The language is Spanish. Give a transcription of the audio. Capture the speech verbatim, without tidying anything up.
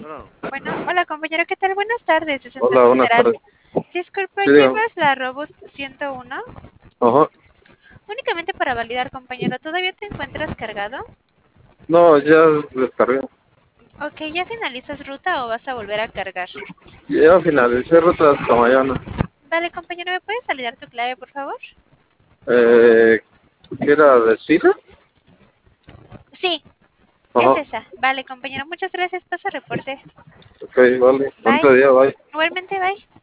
Bueno, Bueno, hola compañero, ¿qué tal? Buenas tardes, de hola, Central buenas Federal. tardes. Disculpe, Sí, dígame. ¿llevas la Robust ciento uno? Ajá. Únicamente para validar, compañero, ¿todavía te encuentras cargado? No, ya descargué. Ok, ¿ya finalizas ruta o vas a volver a cargar? Ya finalicé ruta hasta mañana. Vale, compañero, ¿me puedes validar tu clave, por favor? Eh, ¿Qué era de Suiza? Sí, es Ajá. esa. Vale, compañero, muchas gracias. Pasa reporte. Ok, vale. Bye. Bonito día, bye. Igualmente, bye.